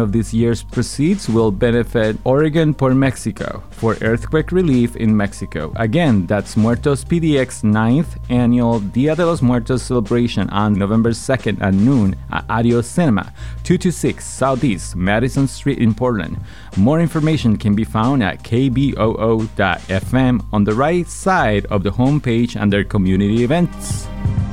of this year's proceeds will benefit Oregon por Mexico for earthquake relief in Mexico. Again, that's Muertos PDX 9th annual Dia de los Muertos celebration on November 2nd at noon at Adios Cinema, 226 Southeast Madison Street in Portland. More information can be found at kboo.fm on the right side of the homepage under Community Events.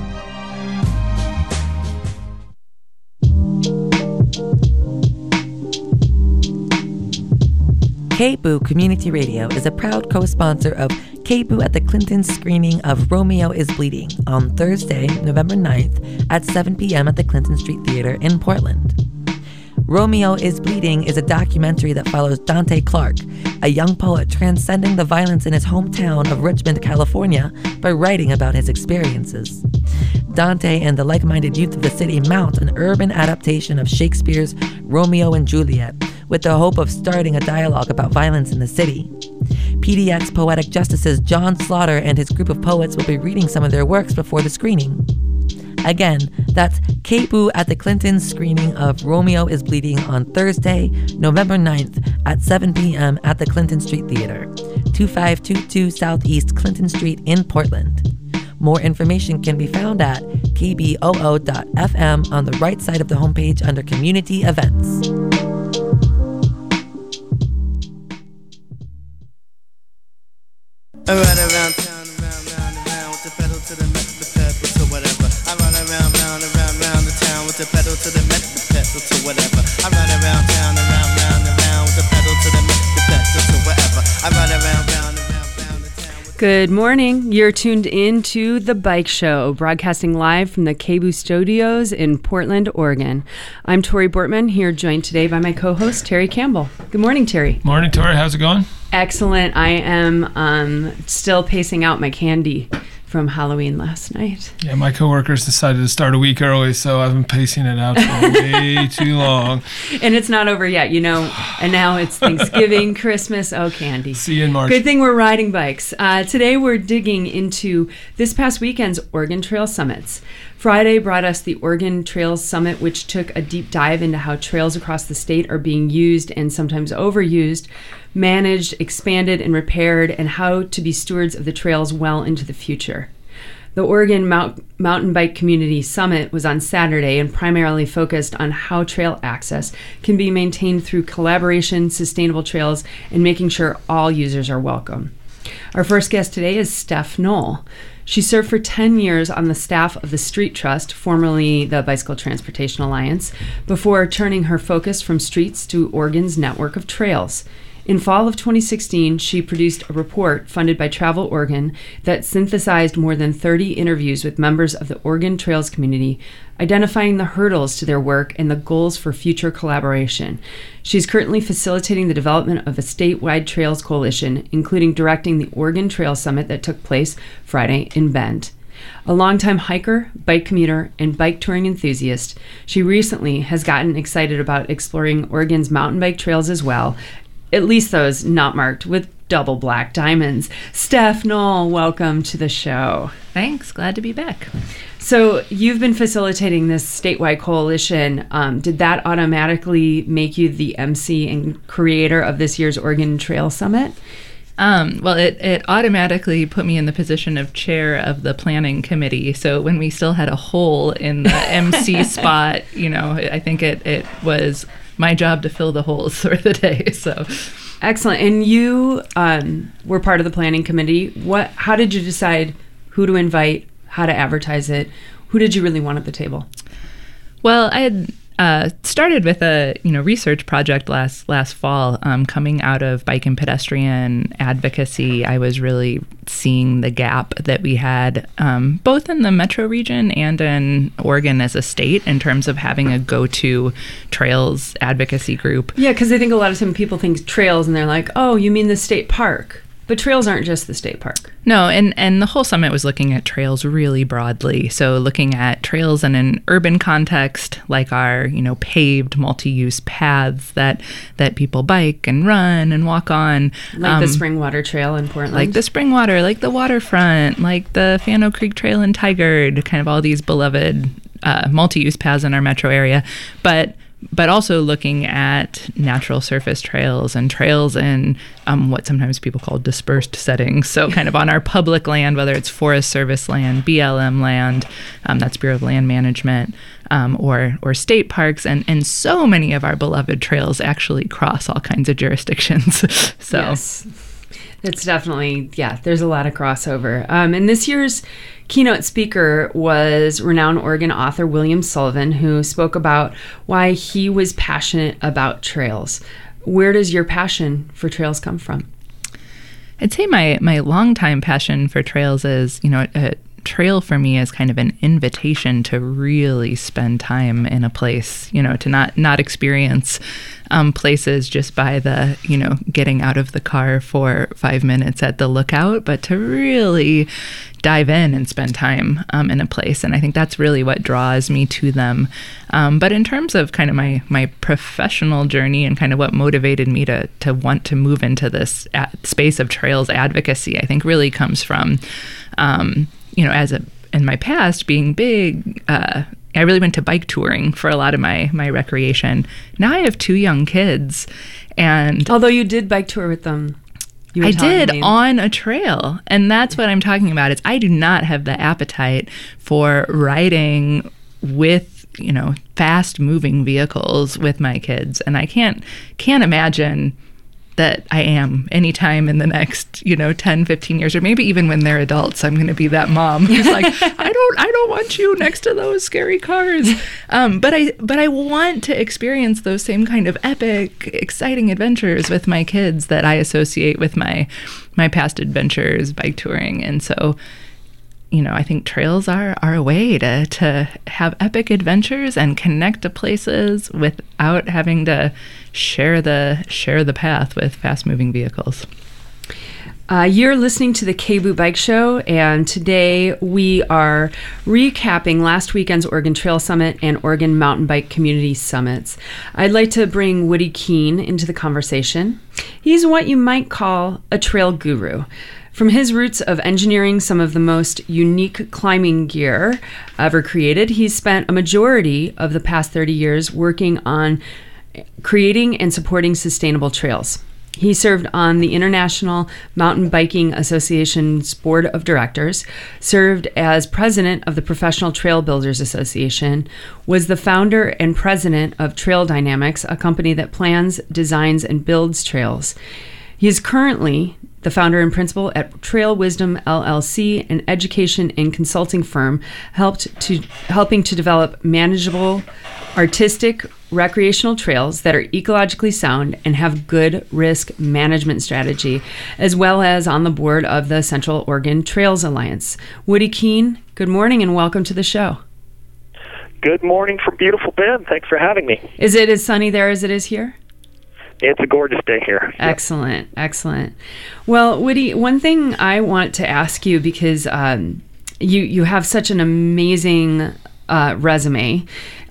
KBOO Community Radio is a proud co-sponsor of KBOO at the Clinton screening of Romeo is Bleeding on Thursday, November 9th at 7 p.m. at the Clinton Street Theater in Portland. Romeo is Bleeding is a documentary that follows Dante Clark, a young poet transcending the violence in his hometown of Richmond, California, by writing about his experiences. Dante and the like-minded youth of the city mount an urban adaptation of Shakespeare's Romeo and Juliet, with the hope of starting a dialogue about violence in the city. PDX Poetic Justices John Slaughter and his group of poets will be reading some of their works before the screening. Again, that's KBOO at the Clinton screening of Romeo is Bleeding on Thursday, November 9th at 7 p.m. at the Clinton Street Theater, 2522 Southeast Clinton Street in Portland. More information can be found at kboo.fm on the right side of the homepage under Community Events. I ride around town, around, with the pedal to the metal, the pedal to whatever. I ride around the town with the pedal to the metal, the pedal to whatever. I ride around town, around, with the pedal to the metal, the pedal to whatever. I ride around the town. Good morning. You're tuned in to The Bike Show, broadcasting live from the KBOO Studios in Portland, Oregon. I'm Tori Bortman, here joined today by my co-host, Terry Campbell. Good morning, Terry. Morning, Tori. How's it going? Excellent. I am still pacing out my candy from Halloween last night. Yeah, my coworkers decided to start a week early, so I've been pacing it out for way too long. And it's not over yet, and now it's Thanksgiving, Christmas, candy. See you in March. Good thing we're riding bikes. Today we're digging into this past weekend's Oregon Trail Summits. Friday brought us the Oregon Trails Summit, which took a deep dive into how trails across the state are being used and sometimes overused, managed, expanded, and repaired, and how to be stewards of the trails well into the future. The Oregon Mountain Bike Community Summit was on Saturday and primarily focused on how trail access can be maintained through collaboration, sustainable trails, and making sure all users are welcome. Our first guest today is Steph Knoll. She served for 10 years on the staff of the Street Trust, formerly the Bicycle Transportation Alliance, before turning her focus from streets to Oregon's network of trails. In fall of 2016, she produced a report funded by Travel Oregon that synthesized more than 30 interviews with members of the Oregon Trails community, identifying the hurdles to their work and the goals for future collaboration. She's currently facilitating the development of a statewide trails coalition, including directing the Oregon Trail Summit that took place Friday in Bend. A longtime hiker, bike commuter, and bike touring enthusiast, she recently has gotten excited about exploring Oregon's mountain bike trails as well, at least those not marked with double black diamonds. Steph Knoll, welcome to the show. Thanks. Glad to be back. So you've been facilitating this statewide coalition. Did that automatically make you the MC and creator of this year's Oregon Trail Summit? Well, it automatically put me in the position of chair of the planning committee. So when we still had a hole in the MC spot, I think it was my job to fill the holes for the day. So excellent. And you were part of the planning committee. How did you decide who to invite, how to advertise it? Who did you really want at the table? Well, I had started with a research project last fall. Coming out of bike and pedestrian advocacy, I was really seeing the gap that we had both in the metro region and in Oregon as a state in terms of having a go-to trails advocacy group. Yeah, because I think a lot of times people think trails and they're like, oh, you mean the state park. But trails aren't just the state park. No, and the whole summit was looking at trails really broadly. So looking at trails in an urban context, like our, paved multi-use paths that people bike and run and walk on. Like the Springwater Trail in Portland. Like the Springwater, like the waterfront, like the Fano Creek Trail in Tigard, kind of all these beloved multi-use paths in our metro area. But but also looking at natural surface trails and trails in what sometimes people call dispersed settings. So kind of on our public land, whether it's Forest Service land, BLM land, that's Bureau of Land Management, or state parks, and so many of our beloved trails actually cross all kinds of jurisdictions. So yes, it's definitely, there's a lot of crossover. And this year's keynote speaker was renowned Oregon author William Sullivan, who spoke about why he was passionate about trails. Where does your passion for trails come from? I'd say my longtime passion for trails is, a trail for me is kind of an invitation to really spend time in a place, to not experience places just by the, getting out of the car for 5 minutes at the lookout, but to really dive in and spend time in a place. And I think that's really what draws me to them. But in terms of kind of my professional journey and kind of what motivated me to want to move into this space of trails advocacy, I think really comes from, in my past being big, I really went to bike touring for a lot of my recreation. Now I have 2 young kids, and although you did bike tour with them, I did on a trail, and that's what I'm talking about. Is I do not have the appetite for riding with fast moving vehicles with my kids, and I can't imagine that I am anytime in the next 10, 15 years, or maybe even when they're adults. I'm going to be that mom who's like, I don't want you next to those scary cars. But I want to experience those same kind of epic, exciting adventures with my kids that I associate with my past adventures, bike touring. And so, I think trails are a way to have epic adventures and connect to places without having to share the path with fast-moving vehicles. You're listening to the KBOO Bike Show, and today we are recapping last weekend's Oregon Trail Summit and Oregon Mountain Bike Community Summits. I'd like to bring Woody Keene into the conversation. He's what you might call a trail guru. From his roots of engineering some of the most unique climbing gear ever created, he's spent a majority of the past 30 years working on creating and supporting sustainable trails. He served on the International Mountain Biking Association's Board of Directors, served as president of the Professional Trail Builders Association, was the founder and president of Trail Dynamics, a company that plans, designs, and builds trails. He is currently the founder and principal at Trail Wisdom LLC, an education and consulting firm helping to develop manageable, artistic, recreational trails that are ecologically sound and have good risk management strategy, as well as on the board of the Central Oregon Trails Alliance. Woody Keene, good morning and welcome to the show. Good morning from beautiful Bend. Thanks for having me. Is it as sunny there as it is here? It's a gorgeous day here. Excellent, excellent. Well, Woody, one thing I want to ask you, because you have such an amazing resume.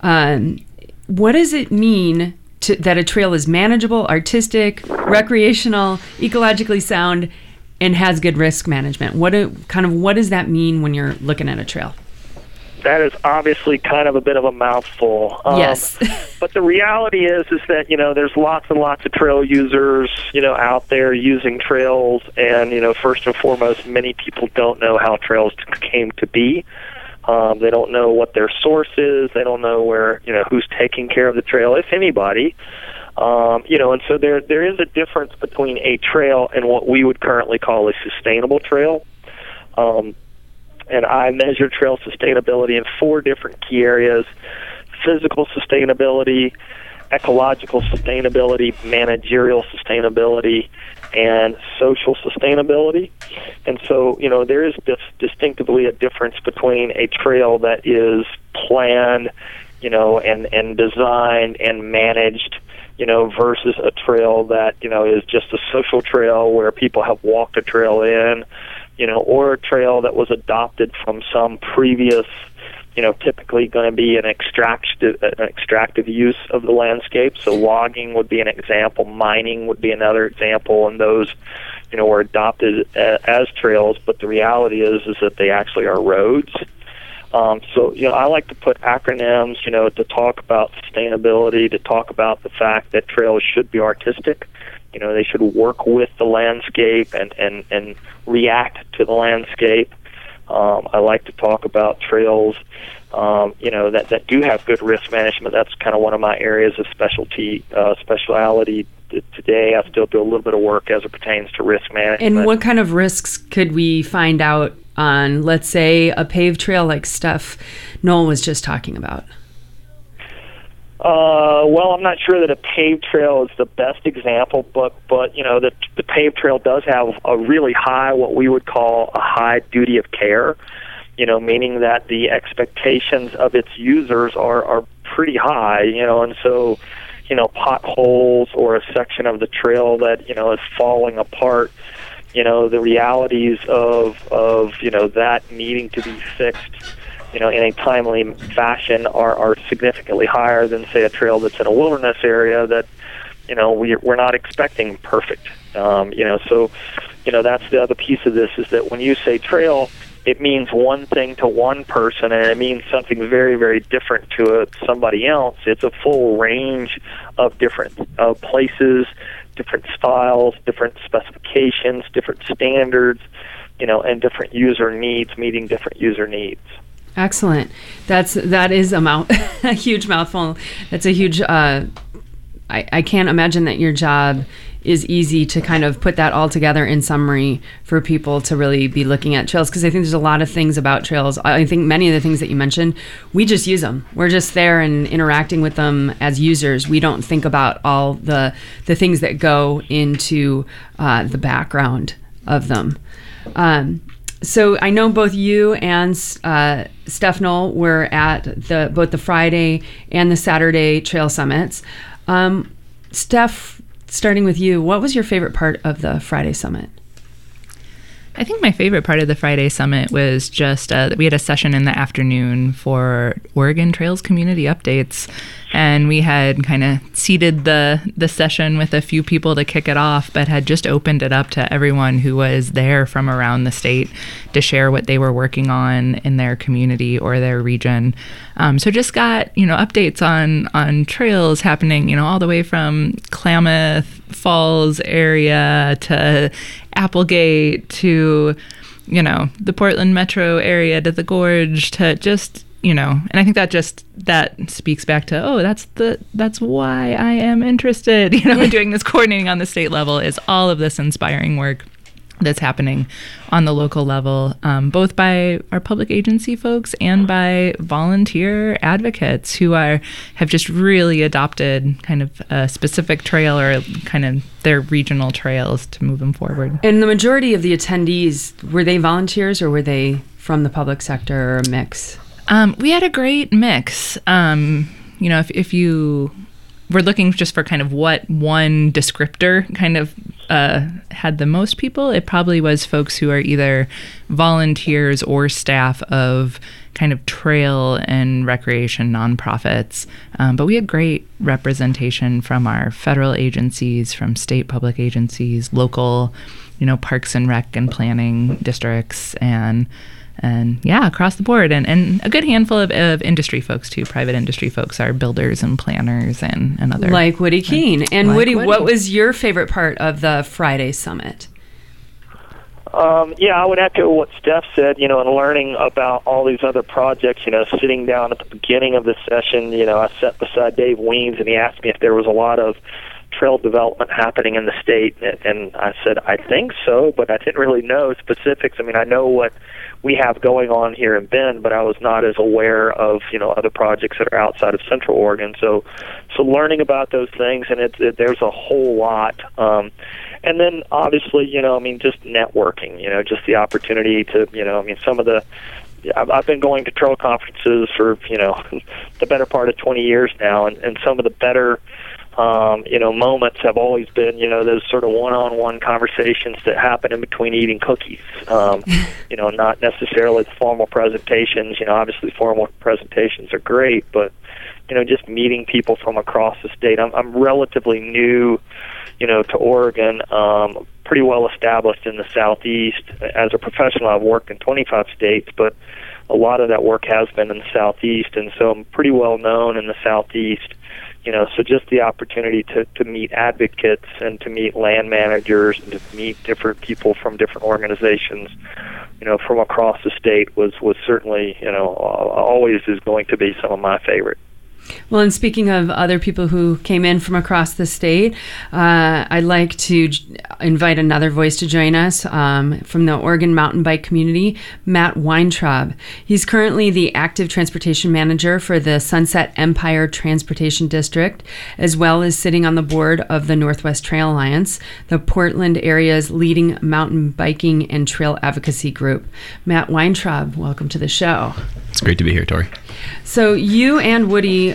What does it mean that a trail is manageable, artistic, recreational, ecologically sound, and has good risk management? What does that mean when you're looking at a trail? That is obviously kind of a bit of a mouthful. Yes. But the reality is that, there's lots and lots of trail users, out there using trails. And, first and foremost, many people don't know how trails came to be. They don't know what their source is. They don't know where, who's taking care of the trail, if anybody. And so there is a difference between a trail and what we would currently call a sustainable trail. And I measure trail sustainability in 4 different key areas: physical sustainability, ecological sustainability, managerial sustainability, and social sustainability. And so, there is distinctively a difference between a trail that is planned, and designed and managed, versus a trail that, is just a social trail where people have walked a trail in, or a trail that was adopted from some previous, typically going to be an extractive use of the landscape. So logging would be an example, mining would be another example, and those, were adopted as trails. But the reality is that they actually are roads. So, I like to put acronyms, to talk about sustainability, to talk about the fact that trails should be artistic. They should work with the landscape and react to the landscape. I like to talk about trails, that do have good risk management. That's kind of one of my areas of specialty. Today, I still do a little bit of work as it pertains to risk management. And what kind of risks could we find out on, let's say, a paved trail like Steph Knoll was just talking about? Well, I'm not sure that a paved trail is the best example, but the paved trail does have a really high, what we would call a high duty of care, meaning that the expectations of its users are pretty high, and so, potholes or a section of the trail that, is falling apart, the realities of that needing to be fixed, in a timely fashion are significantly higher than, say, a trail that's in a wilderness area that, we're not expecting perfect. So, that's the other piece of this, is that when you say trail, it means one thing to one person, and it means something very, very different to somebody else. It's a full range of different places, different styles, different specifications, different standards, and different user needs, meeting different user needs. Excellent. That is a huge mouthful. That's a huge. I can't imagine that your job is easy to kind of put that all together in summary for people to really be looking at trails, because I think there's a lot of things about trails. I think many of the things that you mentioned, we just use them. We're just there and interacting with them as users. We don't think about all the things that go into the background of them. So I know both you and Steph Knoll were at both the Friday and the Saturday trail summits. Steph, starting with you, what was your favorite part of the Friday summit? I think my favorite part of the Friday summit was just that we had a session in the afternoon for Oregon Trails community updates, and we had kind of seeded the session with a few people to kick it off, but had just opened it up to everyone who was there from around the state to share what they were working on in their community or their region. So just got, updates on trails happening, all the way from Klamath Falls area to Applegate to, the Portland metro area to the Gorge to just, and I think that speaks back to, that's why I am interested, in doing this coordinating on the state level, is all of this inspiring work that's happening on the local level, both by our public agency folks and by volunteer advocates who have just really adopted kind of a specific trail or kind of their regional trails to move them forward. And the majority of the attendees, were they volunteers or were they from the public sector or a mix? We had a great mix. If you were looking just for kind of what one descriptor kind of had the most people, it probably was folks who are either volunteers or staff of kind of trail and recreation nonprofits. But we had great representation from our federal agencies, from state public agencies, local, parks and rec and planning districts, and across the board, and a good handful of industry folks too. Private industry folks are builders and planners and other. Like Woody Keene. And Woody, what was your favorite part of the Friday summit? I would echo what Steph said, and learning about all these other projects, sitting down at the beginning of the session, I sat beside Dave Weems and he asked me if there was a lot of trail development happening in the state, and I said, I think so, but I didn't really know specifics. I mean, I know what we have going on here in Bend, but I was not as aware of, other projects that are outside of Central Oregon. So learning about those things, and there's a whole lot. And then obviously, just networking, just the opportunity to, I've been going to trail conferences for, the better part of 20 years now, and some of the better moments have always been, those sort of one-on-one conversations that happen in between eating cookies. Not necessarily the formal presentations. Obviously formal presentations are great, but, just meeting people from across the state. I'm relatively new, to Oregon, pretty well established in the Southeast. As a professional, I've worked in 25 states, but a lot of that work has been in the Southeast, and so I'm pretty well known in the Southeast. So just the opportunity to meet advocates and to meet land managers and to meet different people from different organizations, from across the state was certainly, always is going to be some of my favorite. Well, and speaking of other people who came in from across the state, I'd like to invite another voice to join us from the Oregon mountain bike community, Matt Weintraub. He's currently the active transportation manager for the Sunset Empire Transportation District, as well as sitting on the board of the Northwest Trail Alliance, the Portland area's leading mountain biking and trail advocacy group. Matt Weintraub, welcome to the show. It's great to be here, Tori. So you and Woody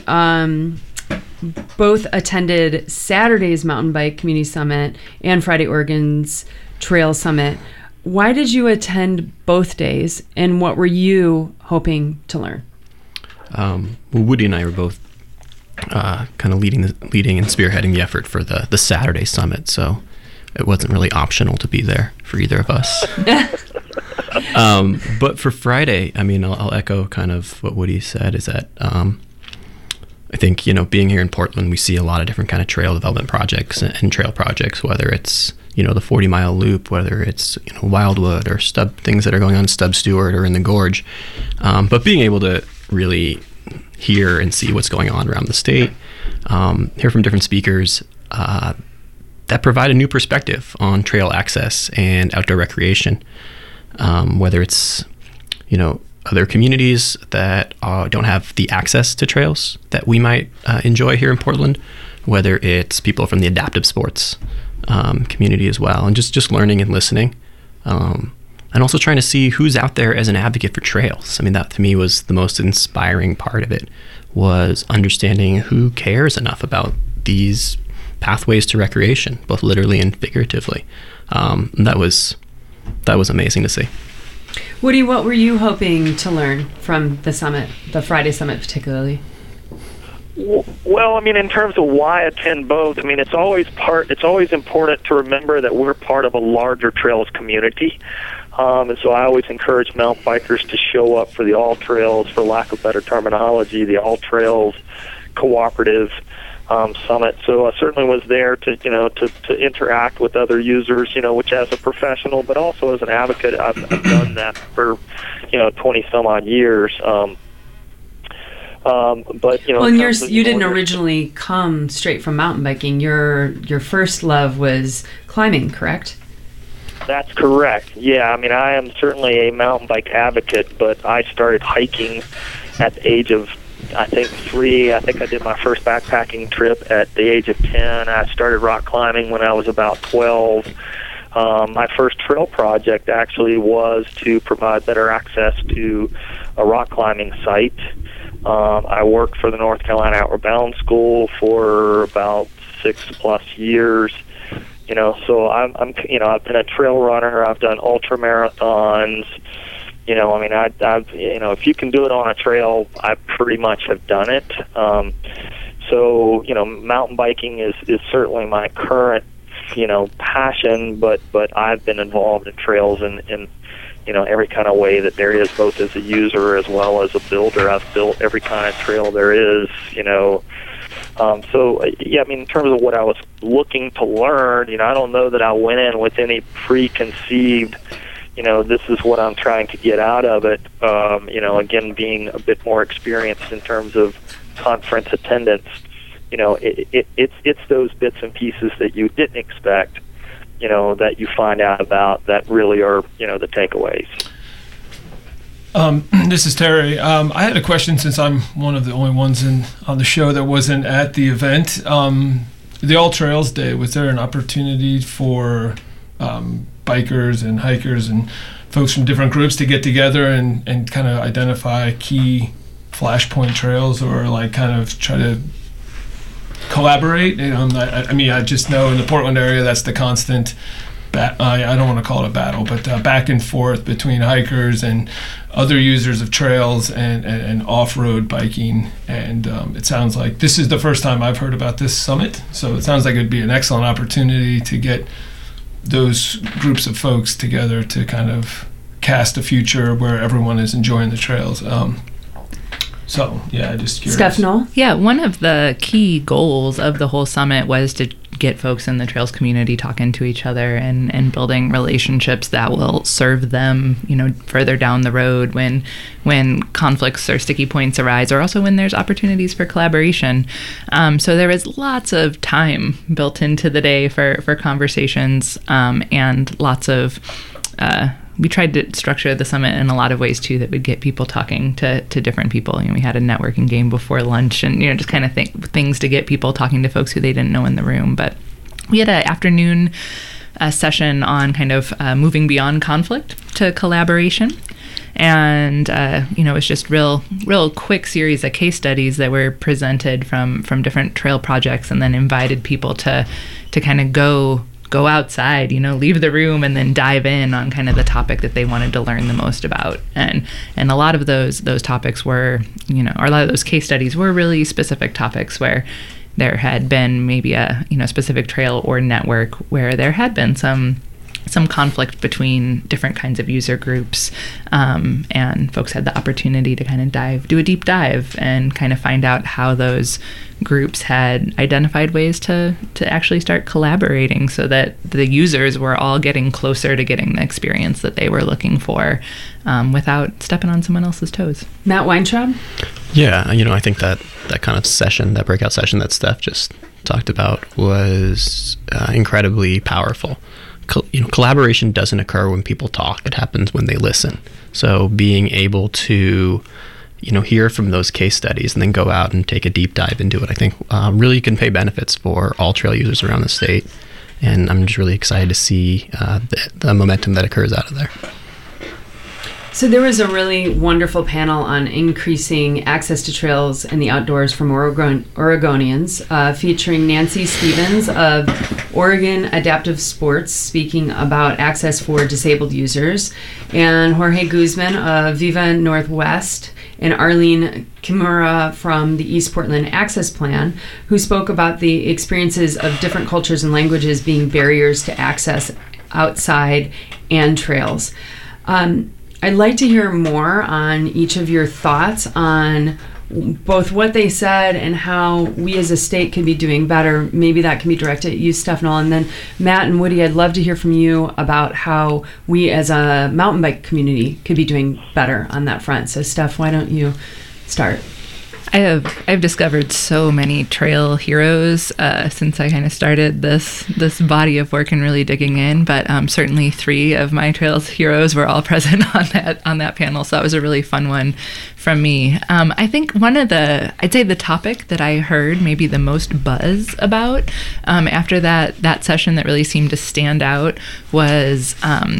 both attended Saturday's Mountain Bike Community Summit and Friday Oregon's Trail Summit. Why did you attend both days, and what were you hoping to learn? Well, Woody and I were both kind of leading and spearheading the effort for the Saturday Summit, so it wasn't really optional to be there for either of us. But for Friday, I mean, I'll echo kind of what Woody said, is that I think, being here in Portland, we see a lot of different kind of trail development projects and trail projects, whether it's, the 40-mile loop, whether it's, Wildwood or things that are going on in Stubb Stewart or in the Gorge. But being able to really hear and see what's going on around the state, hear from different speakers, that provide a new perspective on trail access and outdoor recreation. Whether it's, other communities that don't have the access to trails that we might enjoy here in Portland, whether it's people from the adaptive sports community as well, and just learning and listening, and also trying to see who's out there as an advocate for trails. I mean, that to me was the most inspiring part of it, was understanding who cares enough about these pathways to recreation, both literally and figuratively. And that was amazing to see. Woody, what were you hoping to learn from the summit, the Friday Summit particularly? Well, I mean, in terms of why attend both, I mean, it's always important to remember that we're part of a larger trails community. And so I always encourage mountain bikers to show up for the All Trails, for lack of better terminology, the All Trails Cooperative Summit. So I certainly was there to interact with other users, which as a professional, but also as an advocate, I've done that for, 20 some odd years. But well, and you didn't originally come straight from mountain biking. Your first love was climbing, correct? That's correct. Yeah, I mean, I am certainly a mountain bike advocate, but I started hiking at the age of, I think, 3. I think I did my first backpacking trip at the age of 10. I started rock climbing when I was about 12. My first trail project actually was to provide better access to a rock climbing site. I worked for the North Carolina Outward Bound School for about 6+ years. So I've been a trail runner. I've done ultra marathons. I've if you can do it on a trail, I pretty much have done it. So mountain biking is certainly my current, passion, but I've been involved in trails in every kind of way that there is, both as a user as well as a builder. I've built every kind of trail there is, So, yeah, I mean, in terms of what I was looking to learn, I don't know that I went in with any preconceived, this is what I'm trying to get out of it. Again, being a bit more experienced in terms of conference attendance, it's those bits and pieces that you didn't expect, that you find out about that really are, the takeaways. This is Terry. I had a question, since I'm one of the only ones on the show that wasn't at the event. The All Trails Day, was there an opportunity for bikers and hikers and folks from different groups to get together and kind of identify key flashpoint trails, or like kind of try to collaborate? I just know in the Portland area that's the constant I don't want to call it a battle, but back and forth between hikers and other users of trails and off-road biking. And it sounds like this is the first time I've heard about this summit, so it sounds like it'd be an excellent opportunity to get those groups of folks together to kind of cast a future where everyone is enjoying the trails. So yeah, just curious. Steph Knoll? Yeah, one of the key goals of the whole summit was to get folks in the trails community talking to each other and building relationships that will serve them, further down the road when conflicts or sticky points arise, or also when there's opportunities for collaboration. So there was lots of time built into the day for conversations, and lots of we tried to structure the summit in a lot of ways too that would get people talking to different people. We had a networking game before lunch, and just kind of things to get people talking to folks who they didn't know in the room. But we had an afternoon session on kind of moving beyond conflict to collaboration. And it was just real quick series of case studies that were presented from different trail projects, and then invited people to kind of go outside, leave the room and then dive in on kind of the topic that they wanted to learn the most about. And a lot of those topics were, or a lot of those case studies were really specific topics where there had been maybe a, specific trail or network where there had been some conflict between different kinds of user groups, and folks had the opportunity to kind of do a deep dive and kind of find out how those groups had identified ways to actually start collaborating so that the users were all getting closer to getting the experience that they were looking for, without stepping on someone else's toes. Matt Weintraub? Yeah, I think that kind of session, that breakout session that Steph just talked about was incredibly powerful. Collaboration doesn't occur when people talk. It happens when they listen. So being able to, hear from those case studies and then go out and take a deep dive into it, I think really can pay benefits for all trail users around the state. And I'm just really excited to see the momentum that occurs out of there. So there was a really wonderful panel on increasing access to trails and the outdoors from Oregonians, featuring Nancy Stevens of Oregon Adaptive Sports, speaking about access for disabled users, and Jorge Guzman of Viva Northwest, and Arlene Kimura from the East Portland Access Plan, who spoke about the experiences of different cultures and languages being barriers to access outside and trails. I'd like to hear more on each of your thoughts on both what they said and how we as a state could be doing better. Maybe that can be directed at you, Steph Knoll. And then Matt and Woody, I'd love to hear from you about how we as a mountain bike community could be doing better on that front. So Steph, why don't you start? I've discovered so many trail heroes since I kind of started this body of work and really digging in. But certainly 3 of my trails heroes were all present on that panel, so that was a really fun one from me. I think I'd say the topic that I heard maybe the most buzz about after that session that really seemed to stand out was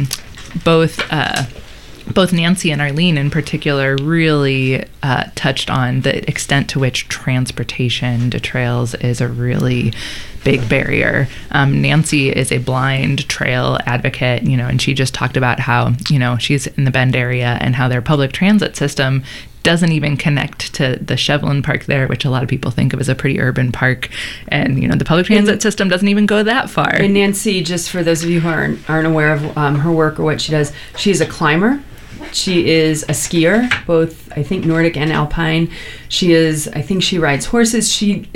both Nancy and Arlene in particular really touched on the extent to which transportation to trails is a really big barrier. Nancy is a blind trail advocate, and she just talked about how, she's in the Bend area and how their public transit system doesn't even connect to the Shevlin Park there, which a lot of people think of as a pretty urban park. And, the public transit system doesn't even go that far. And Nancy, just for those of you who aren't aware of her work or what she does, she's a climber. She is a skier, both, I think, Nordic and Alpine. I think she rides horses.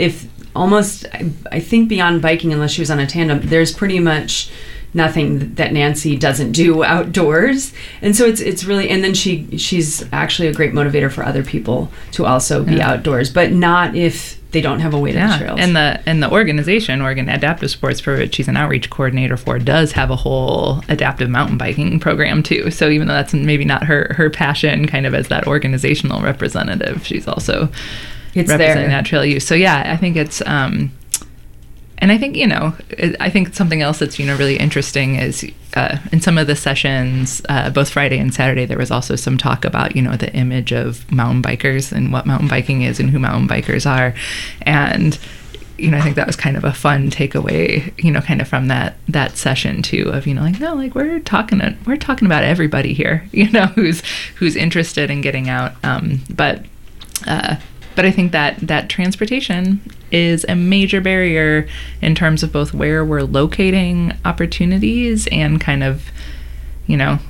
I think beyond biking, unless she was on a tandem, there's pretty much nothing that Nancy doesn't do outdoors. And so it's really, and then she's actually a great motivator for other people to also be outdoors, but not if they don't have a way to the trails. And the organization, Oregon Adaptive Sports, for which she's an outreach coordinator for, does have a whole adaptive mountain biking program too. So even though that's maybe not her passion, kind of as that organizational representative, she's also representing that trail use. So yeah, I think it's and I think, I think something else that's, really interesting is in some of the sessions, both Friday and Saturday, there was also some talk about, the image of mountain bikers and what mountain biking is and who mountain bikers are. And, I think that was kind of a fun takeaway, kind of from that session too, of, we're talking about everybody here, who's interested in getting out. But I think that transportation is a major barrier in terms of both where we're locating opportunities and kind of,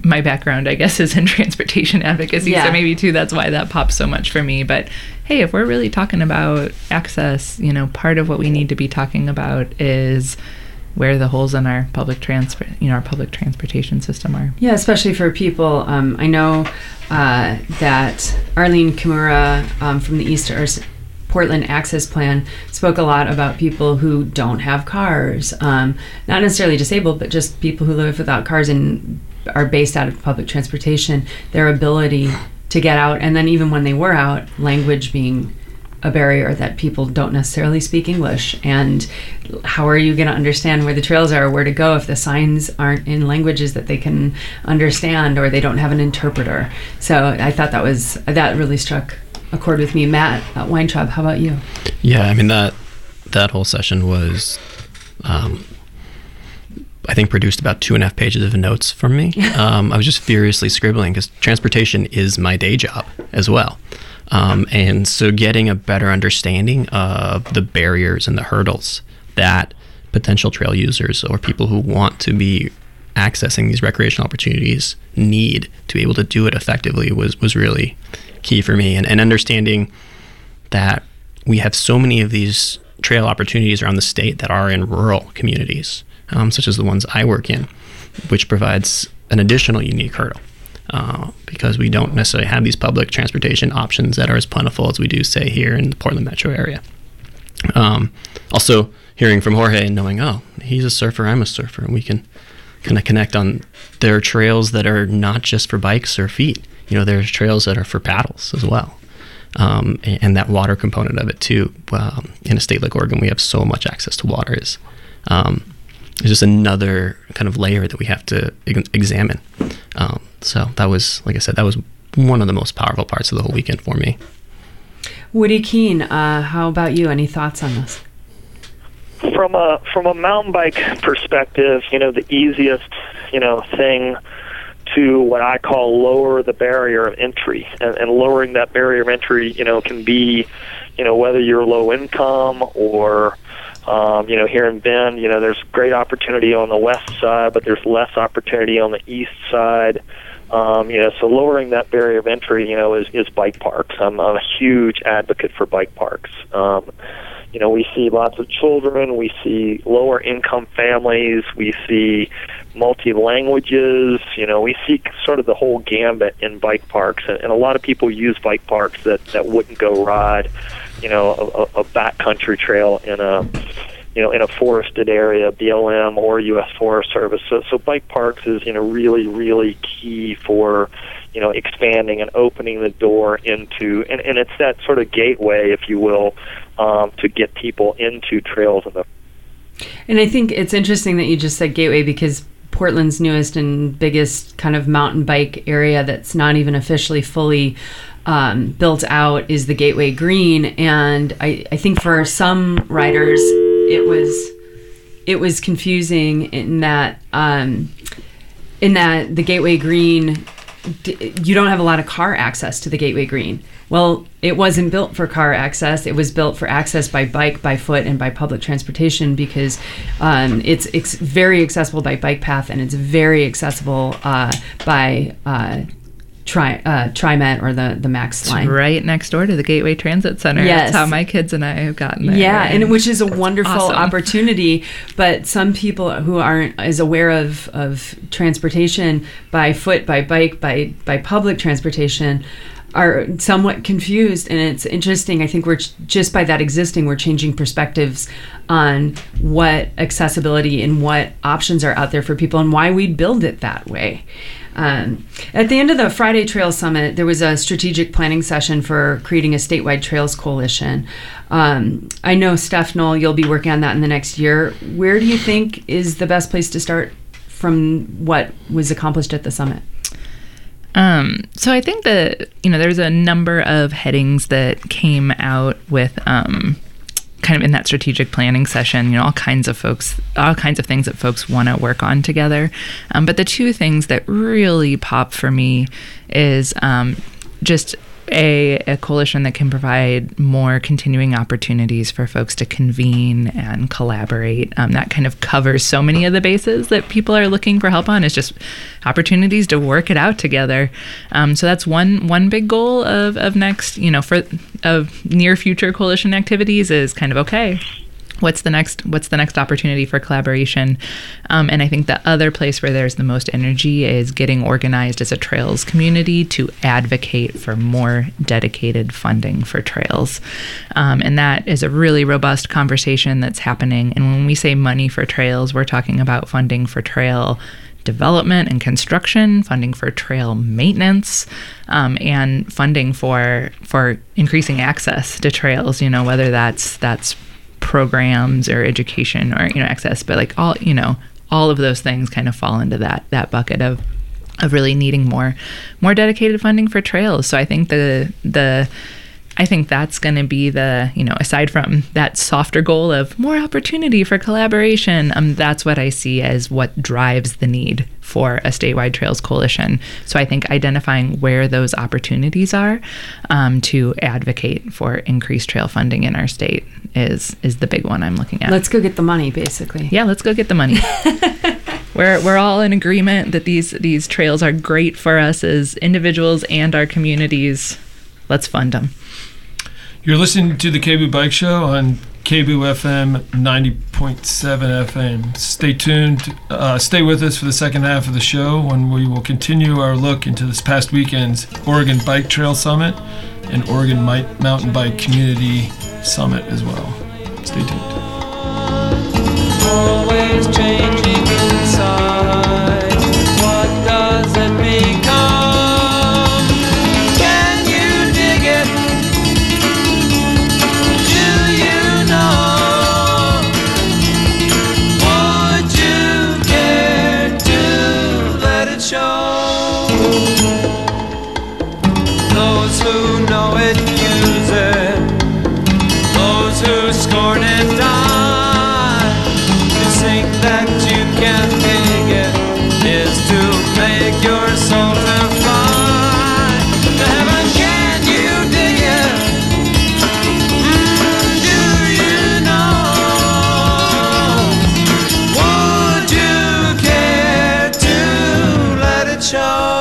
my background, I guess, is in transportation advocacy. Yeah. So maybe too, that's why that pops so much for me. But hey, if we're really talking about access, part of what we need to be talking about is where the holes in our public transportation system are. Yeah, especially for people. I know that Arlene Kimura from the East Portland Access Plan spoke a lot about people who don't have cars, not necessarily disabled, but just people who live without cars and are based out of public transportation, their ability to get out, and then even when they were out, language being a barrier, that people don't necessarily speak English. And how are you going to understand where the trails are, or where to go, if the signs aren't in languages that they can understand, or they don't have an interpreter? So I thought that really struck a chord with me. Matt Weintraub, how about you? Yeah, I mean, that whole session was, I think, produced about 2.5 pages of notes from me. I was just furiously scribbling because transportation is my day job as well. And so getting a better understanding of the barriers and the hurdles that potential trail users or people who want to be accessing these recreational opportunities need to be able to do it effectively was really key for me. And understanding that we have so many of these trail opportunities around the state that are in rural communities, such as the ones I work in, which provides an additional unique hurdle. Because we don't necessarily have these public transportation options that are as plentiful as we do, say, here in the Portland metro area. Also, hearing from Jorge and knowing, he's a surfer, I'm a surfer, and we can kind of connect on there are trails that are not just for bikes or feet. There's trails that are for paddles as well. And that water component of it too. In a state like Oregon, we have so much access to water. It's just another kind of layer that we have to examine. So that was, like I said, that was one of the most powerful parts of the whole weekend for me. Woody Keene, how about you? Any thoughts on this? From a mountain bike perspective, the easiest, thing to what I call lower the barrier of entry, and lowering that barrier of entry, can be, whether you're low income or here in Bend, there's great opportunity on the west side, but there's less opportunity on the east side. So lowering that barrier of entry, is bike parks. I'm a huge advocate for bike parks. We see lots of children, we see lower income families, we see multi-languages, we see sort of the whole gambit in bike parks. And a lot of people use bike parks that wouldn't go ride, a backcountry trail in a forested area, BLM or U.S. Forest Service. So bike parks is, really, really key for, expanding and opening the door into, and it's that sort of gateway, if you will, to get people into trails. And I think it's interesting that you just said gateway, because Portland's newest and biggest kind of mountain bike area that's not even officially fully built out is the Gateway Green. And I think for some riders it was confusing in that the Gateway Green, you don't have a lot of car access to the Gateway Green. Well, it wasn't built for car access. It was built for access by bike, by foot, and by public transportation, because it's very accessible by bike path, and it's very accessible by TriMet or the Max line. It's right next door to the Gateway Transit Center. Yes. That's how my kids and I have gotten there. Yeah, and which is a wonderful awesome opportunity. But some people who aren't as aware of transportation by foot, by bike, by public transportation are somewhat confused. And it's interesting. I think we're just by that existing, we're changing perspectives on what accessibility and what options are out there for people and why we'd build it that way. At the end of the Friday Trails Summit, there was a strategic planning session for creating a statewide trails coalition. I know, Steph Knoll, you'll be working on that in the next year. Where do you think is the best place to start from what was accomplished at the summit? So I think that, there's a number of headings that came out with kind of in that strategic planning session, all kinds of things that folks want to work on together. But the two things that really pop for me is just a coalition that can provide more continuing opportunities for folks to convene and collaborate. That kind of covers so many of the bases that people are looking for help on. It's just opportunities to work it out together. So that's one big goal of next, of near future coalition activities is kind of, okay, what's the next opportunity for collaboration? And I think the other place where there's the most energy is getting organized as a trails community to advocate for more dedicated funding for trails. And that is a really robust conversation that's happening. And when we say money for trails, we're talking about funding for trail development and construction, funding for trail maintenance, and funding for increasing access to trails, whether that's programs or education or access, but like all of those things kind of fall into that bucket of really needing more dedicated funding for trails. So I think I think that's going to be the, aside from that softer goal of more opportunity for collaboration, that's what I see as what drives the need for a statewide trails coalition. So I think identifying where those opportunities are to advocate for increased trail funding in our state is the big one I'm looking at. Let's go get the money, basically. Yeah, let's go get the money. We're all in agreement that these trails are great for us as individuals and our communities. Let's fund them. You're listening to the KBOO Bike Show on KBOO FM 90.7 FM. Stay tuned. Stay with us for the second half of the show when we will continue our look into this past weekend's Oregon Bike Trail Summit and Oregon Mountain Bike Community Summit as well. Stay tuned. Always changing inside. What does it become? Can you dig it? Do you know? Would you care to let it show? Those who know it use it. Those who scorn it die. To think that you can dig it is to make your soul to fly to heaven. Can you dig it? Do you know? Would you care to let it show?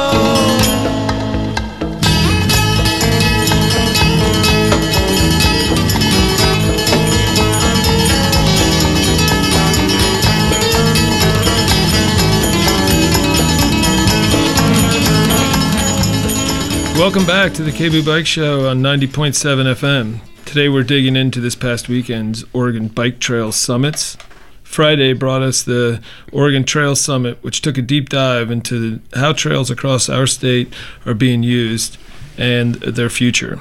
Welcome back to the KBOO Bike Show on 90.7 FM. Today we're digging into this past weekend's Oregon Bike Trail Summits. Friday brought us the Oregon Trail Summit, which took a deep dive into how trails across our state are being used and their future.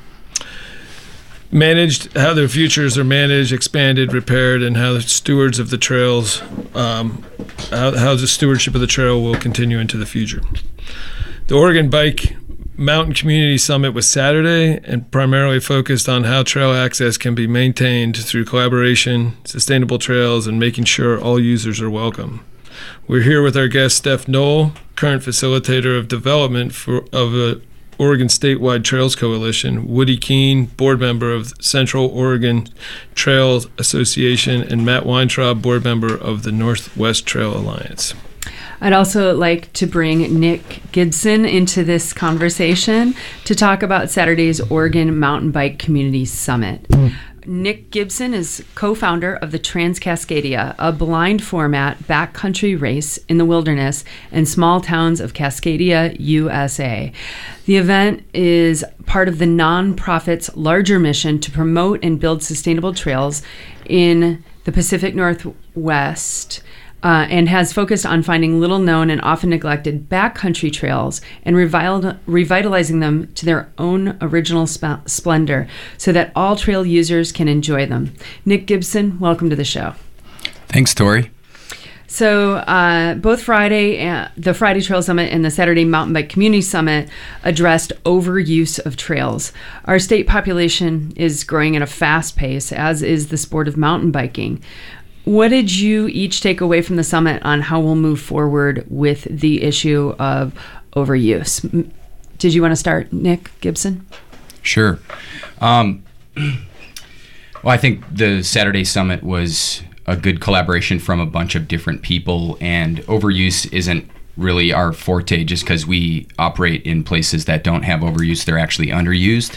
How their futures are managed, expanded, repaired, and how the stewards of the trails, how the stewardship of the trail will continue into the future. The Oregon Bike Mountain Community Summit was Saturday and primarily focused on how trail access can be maintained through collaboration, sustainable trails, and making sure all users are welcome. We're here with our guest, Steph Knoll, current facilitator of development of the Oregon Statewide Trails Coalition, Woody Keene, board member of Central Oregon Trails Association, and Matt Weintraub, board member of the Northwest Trail Alliance. I'd also like to bring Nick Gibson into this conversation to talk about Saturday's Oregon Mountain Bike Community Summit. Nick Gibson is co-founder of the Trans-Cascadia, a blind format backcountry race in the wilderness and small towns of Cascadia, USA. The event is part of the nonprofit's larger mission to promote and build sustainable trails in the Pacific Northwest, and has focused on finding little-known and often neglected backcountry trails and revitalizing them to their own original splendor so that all trail users can enjoy them. Nick Gibson, welcome to the show. Thanks, Tori. So both the Friday Trail Summit and the Saturday Mountain Bike Community Summit addressed overuse of trails. Our state population is growing at a fast pace, as is the sport of mountain biking. What did you each take away from the summit on how we'll move forward with the issue of overuse? Did you want to start, Nick Gibson? Sure. Well, I think the Saturday Summit was a good collaboration from a bunch of different people, and overuse isn't really our forte just because we operate in places that don't have overuse. They're actually underused.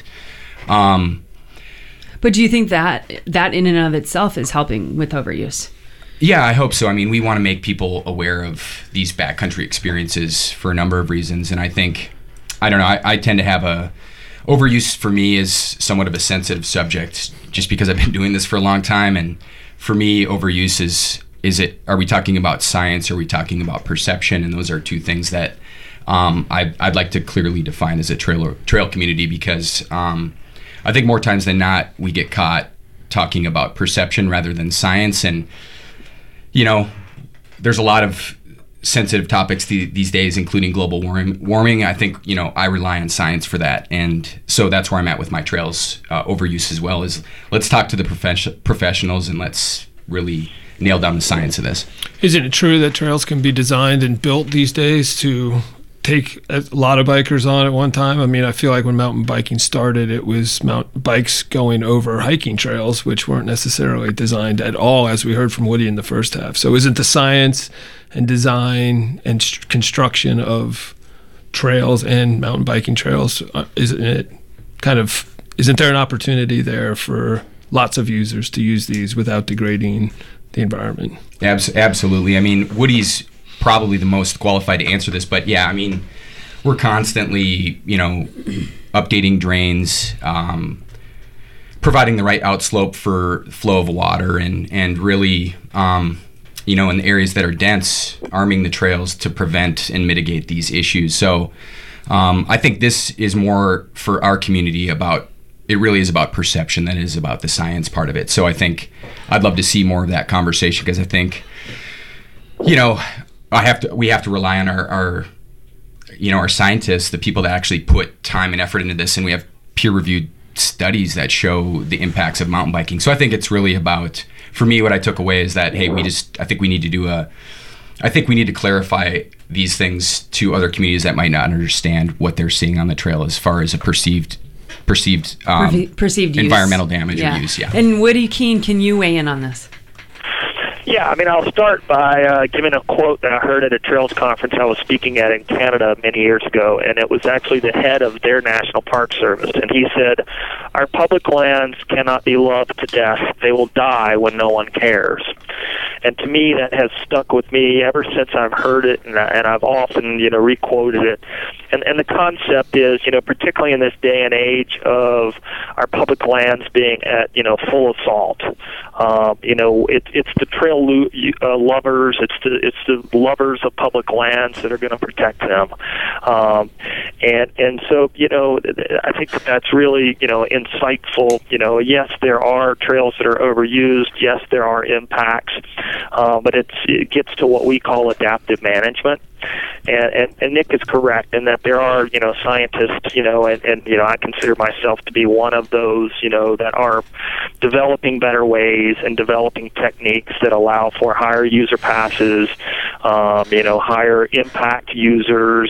But do you think that in and of itself is helping with overuse? Yeah, I hope so. I mean, we want to make people aware of these backcountry experiences for a number of reasons. And I think, I don't know, I tend to have overuse for me is somewhat of a sensitive subject just because I've been doing this for a long time. And for me, overuse are we talking about science? Or are we talking about perception? And those are two things that I'd like to clearly define as a trail community, because I think more times than not, we get caught talking about perception rather than science. And, you know, there's a lot of sensitive topics these days, including global warming. I think, you know, I rely on science for that. And so that's where I'm at with my trails overuse as well, is let's talk to the professionals and let's really nail down the science of this. Isn't it true that trails can be designed and built these days to take a lot of bikers on at one time? I mean, I feel like when mountain biking started, it was bikes going over hiking trails, which weren't necessarily designed at all, as we heard from Woody in the first half. So isn't the science and design and construction of trails and mountain biking trails, isn't there an opportunity there for lots of users to use these without degrading the environment? Absolutely. I mean, Woody's probably the most qualified to answer this, but yeah, I mean, we're constantly, you know, updating drains, providing the right outslope for flow of water, and really, you know, in the areas that are dense, arming the trails to prevent and mitigate these issues. So I think this is more for our community it really is about perception than it is about the science part of it. So I think I'd love to see more of that conversation, because I think, you know, we have to rely on our scientists, the people that actually put time and effort into this, and we have peer-reviewed studies that show the impacts of mountain biking. So I think it's really about, for me, what I took away is that, hey, I think we need to clarify these things to other communities that might not understand what they're seeing on the trail as far as a perceived environmental damage or use. Yeah. And Woody Keene, can you weigh in on this? Yeah, I mean, I'll start by giving a quote that I heard at a trails conference I was speaking at in Canada many years ago, and it was actually the head of their National Park Service, and he said, "Our public lands cannot be loved to death. They will die when no one cares." And to me, that has stuck with me ever since I've heard it, and I've often, you know, requoted it. And the concept is, you know, particularly in this day and age of our public lands being at, you know, full assault, you know, it's the trail lovers, it's the lovers of public lands that are going to protect them, and so, you know, I think that's really, you know, insightful. You know, yes, there are trails that are overused. Yes, there are impacts, but it gets to what we call adaptive management. And Nick is correct in that there are, you know, scientists, you know, and you know, I consider myself to be one of those, you know, that are developing better ways and developing techniques that allow for higher user passes, you know, higher impact users.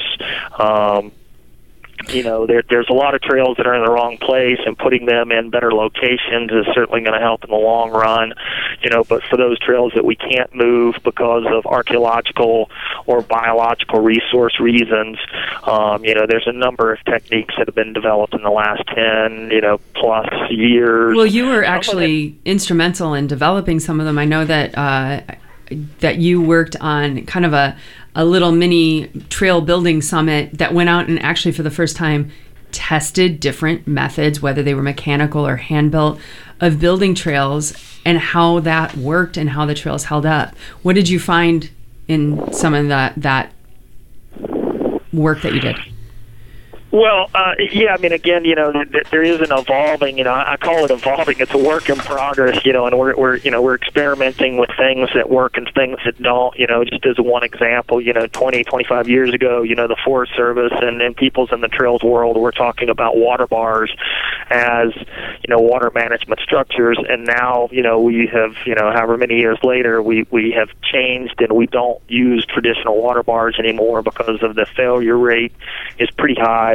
You know, there's a lot of trails that are in the wrong place, and putting them in better locations is certainly going to help in the long run. You know, but for those trails that we can't move because of archaeological or biological resource reasons, you know, there's a number of techniques that have been developed in the last 10, you know, plus years. Well, you were actually instrumental in developing some of them. I know that that you worked on kind of a little mini trail building summit that went out and actually for the first time tested different methods, whether they were mechanical or hand built, of building trails and how that worked and how the trails held up. What did you find in some of that work that you did? Well, yeah, I mean, again, you know, there is an evolving, you know, I call it evolving. It's a work in progress, you know, and we're experimenting with things that work and things that don't, you know. Just as one example, you know, 25 years ago, you know, the Forest Service and peoples in the trails world were talking about water bars as, you know, water management structures, and now, you know, we have, you know, however many years later, we have changed and we don't use traditional water bars anymore because of the failure rate is pretty high.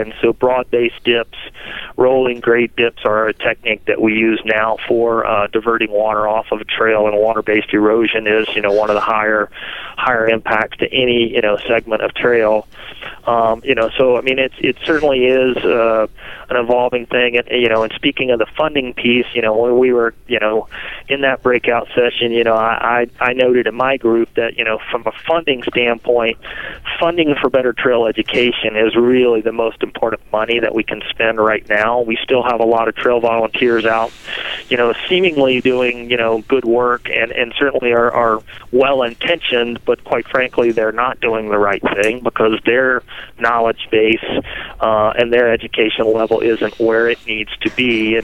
And so broad-based dips, rolling grade dips are a technique that we use now for diverting water off of a trail, and water-based erosion is, one of the higher impacts to any, segment of trail. So, I mean, it certainly is an evolving thing. And speaking of the funding piece, when we were, in that breakout session, I noted in my group that, from a funding standpoint, funding for better trail education is really the most important money that we can spend right now. We still have a lot of trail volunteers out, seemingly doing, good work and certainly are well-intentioned, but quite frankly, they're not doing the right thing because their knowledge base and their education level isn't where it needs to be.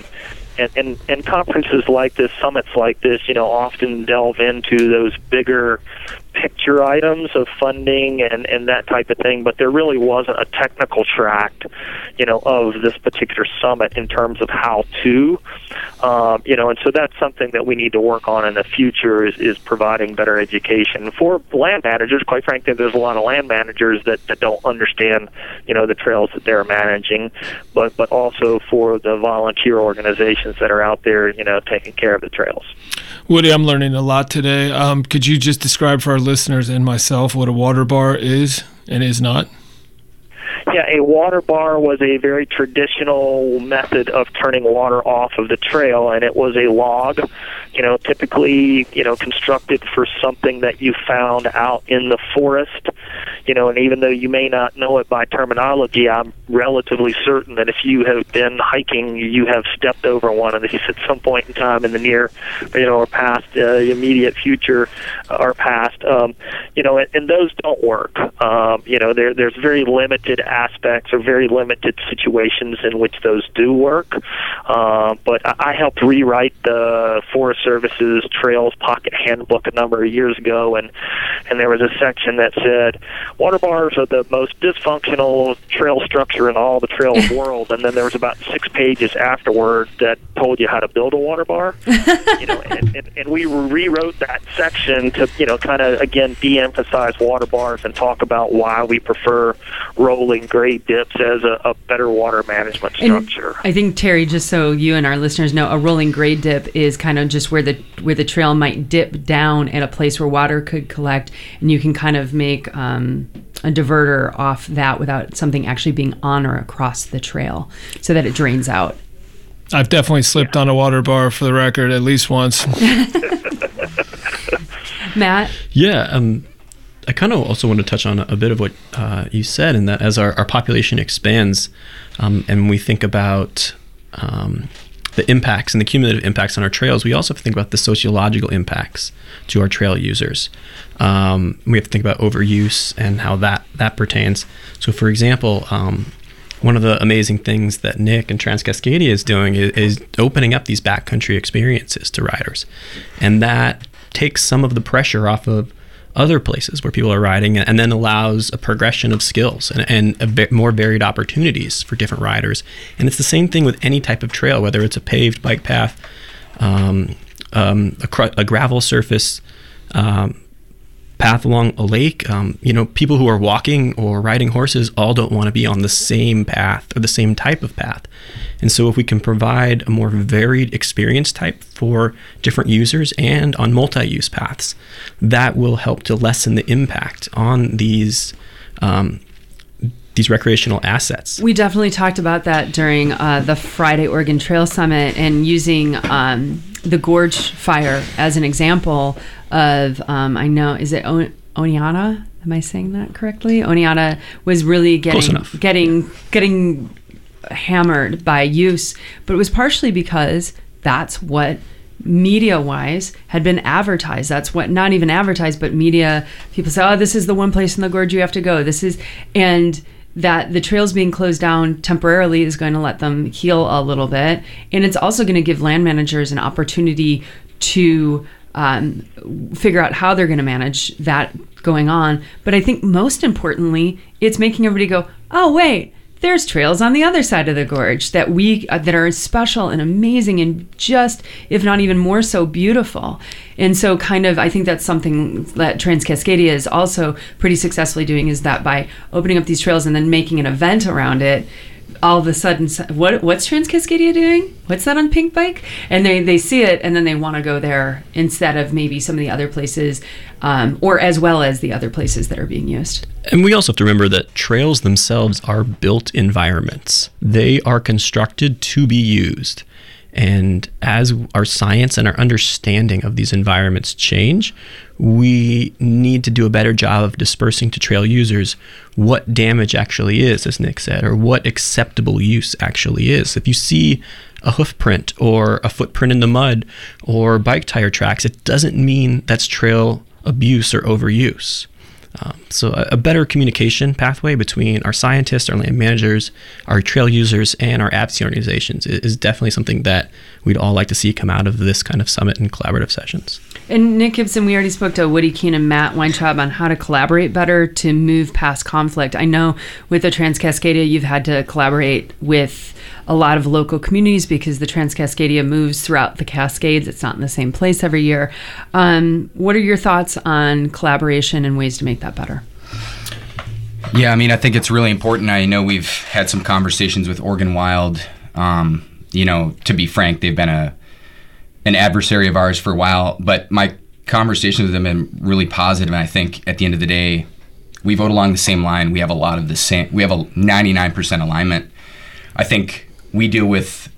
And conferences like this, summits like this, often delve into those bigger picture items of funding and that type of thing, but there really wasn't a technical track, of this particular summit in terms of how to, and so that's something that we need to work on in the future is providing better education for land managers. Quite frankly, there's a lot of land managers that don't understand, the trails that they're managing, but also for the volunteer organizations that are out there, taking care of the trails. Woody, I'm learning a lot today. Could you just describe for our listeners and myself what a water bar is and is not? Yeah, a water bar was a very traditional method of turning water off of the trail, and it was a log, typically, constructed for something that you found out in the forest, and even though you may not know it by terminology, I'm relatively certain that if you have been hiking, you have stepped over one of these at some point in time in the near, or past immediate future or past, and those don't work. There's very limited aspects or very limited situations in which those do work. But I helped rewrite the Forest Service's Trails Pocket Handbook a number of years ago, and there was a section that said, water bars are the most dysfunctional trail structure in all the trail world, and then there was about 6 pages afterward that told you how to build a water bar. And we rewrote that section to, kind of, again, de-emphasize water bars and talk about why we prefer rolling grade dips as a better water management structure. And I think, Terry, just so you and our listeners know, a rolling grade dip is kind of just where the trail might dip down at a place where water could collect, and you can kind of make a diverter off that without something actually being on or across the trail so that it drains out. I've definitely slipped on a water bar, for the record, at least once. Matt? Yeah, I kind of also want to touch on a bit of what you said, in that as our population expands and we think about the impacts and the cumulative impacts on our trails, we also have to think about the sociological impacts to our trail users. We have to think about overuse and how that pertains. So, for example, one of the amazing things that Nick and Trans-Cascadia is doing is opening up these backcountry experiences to riders. And that takes some of the pressure off of other places where people are riding, and then allows a progression of skills and a bit more varied opportunities for different riders. And it's the same thing with any type of trail, whether it's a paved bike path, a gravel surface, path along a lake. People who are walking or riding horses all don't want to be on the same path or the same type of path. And so if we can provide a more varied experience type for different users and on multi-use paths, that will help to lessen the impact on these recreational assets. We definitely talked about that during the Friday Oregon Trail Summit, and using the Gorge Fire as an example of, is it Oneonta? Am I saying that correctly? Oneonta was really getting hammered by use, but it was partially because that's what media-wise had been advertised. That's what, not even advertised, but media people say, oh, this is the one place in the gorge you have to go. And that the trails being closed down temporarily is going to let them heal a little bit. And it's also going to give land managers an opportunity to figure out how they're going to manage that going on. But I think most importantly, it's making everybody go, oh, wait, there's trails on the other side of the gorge that that are special and amazing and just, if not even more so, beautiful. And so kind of, I think that's something that Trans-Cascadia is also pretty successfully doing, is that by opening up these trails and then making an event around it, all of a sudden, what's Trans-Cascadia doing? What's that on Pink Bike? And they see it, and then they want to go there instead of maybe some of the other places, or as well as the other places that are being used. And we also have to remember that trails themselves are built environments. They are constructed to be used. And as our science and our understanding of these environments change, we need to do a better job of dispersing to trail users what damage actually is, as Nick said, or what acceptable use actually is. If you see a hoof print or a footprint in the mud or bike tire tracks, it doesn't mean that's trail abuse or overuse. So a better communication pathway between our scientists, our land managers, our trail users, and our advocacy organizations is definitely something that we'd all like to see come out of this kind of summit and collaborative sessions. And Nick Gibson, we already spoke to Woody Keene and Matt Weintraub on how to collaborate better to move past conflict. I know with the Trans-Cascadia, you've had to collaborate with a lot of local communities because the Trans-Cascadia moves throughout the Cascades. It's not in the same place every year. What are your thoughts on collaboration and ways to make that better? Yeah, I mean, I think it's really important. I know we've had some conversations with Oregon Wild. To be frank, they've been an adversary of ours for a while, but my conversations with them have been really positive, and I think at the end of the day, we vote along the same line. We have a lot of the same. We have a 99% alignment. I think we deal with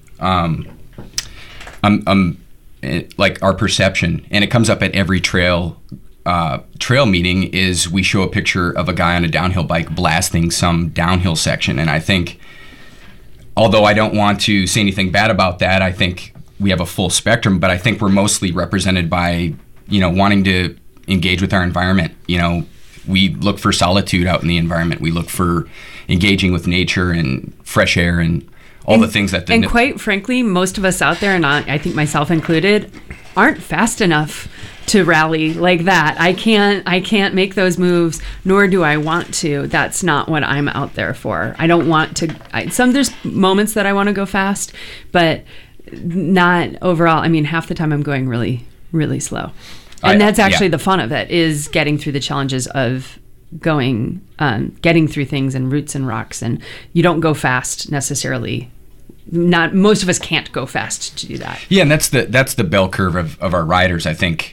like our perception, and it comes up at every trail meeting, is we show a picture of a guy on a downhill bike blasting some downhill section. And I think, although I don't want to say anything bad about that, I think we have a full spectrum, but I think we're mostly represented by, wanting to engage with our environment. We look for solitude out in the environment. We look for engaging with nature and fresh air and all the things that... And quite frankly, most of us out there, and I think myself included, aren't fast enough to rally like that. I can't make those moves, nor do I want to. That's not what I'm out there for. I don't want to. There's moments that I want to go fast, but not overall. I mean, half the time I'm going really, really slow. And that's actually the fun of it, is getting through the challenges of getting through things and roots and rocks. And you don't go fast necessarily. Not most of us can't go fast to do that. Yeah, and that's the bell curve of our riders. I think,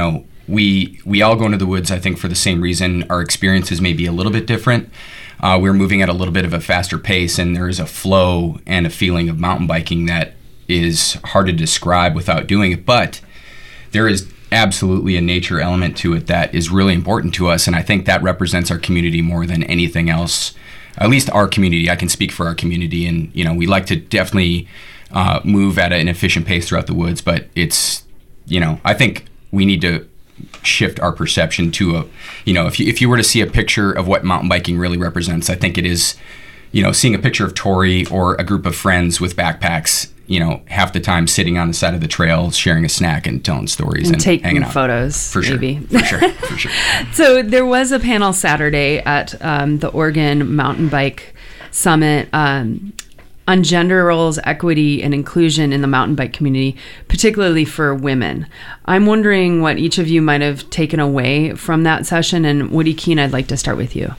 we all go into the woods, I think, for the same reason. Our experiences may be a little bit different. We're moving at a little bit of a faster pace, and there is a flow and a feeling of mountain biking that is hard to describe without doing it. But there is absolutely a nature element to it that is really important to us, and I think that represents our community more than anything else. At least our community. I can speak for our community, and we like to definitely move at an efficient pace throughout the woods. But it's, I think we need to shift our perception to if you were to see a picture of what mountain biking really represents, I think it is, seeing a picture of Tori or a group of friends with backpacks, half the time sitting on the side of the trail, sharing a snack and telling stories and taking hanging out. Photos, for sure, maybe. For sure. So there was a panel Saturday at the Oregon Mountain Bike Summit on gender roles, equity, and inclusion in the mountain bike community, particularly for women. I'm wondering what each of you might have taken away from that session. And Woody Keene, I'd like to start with you.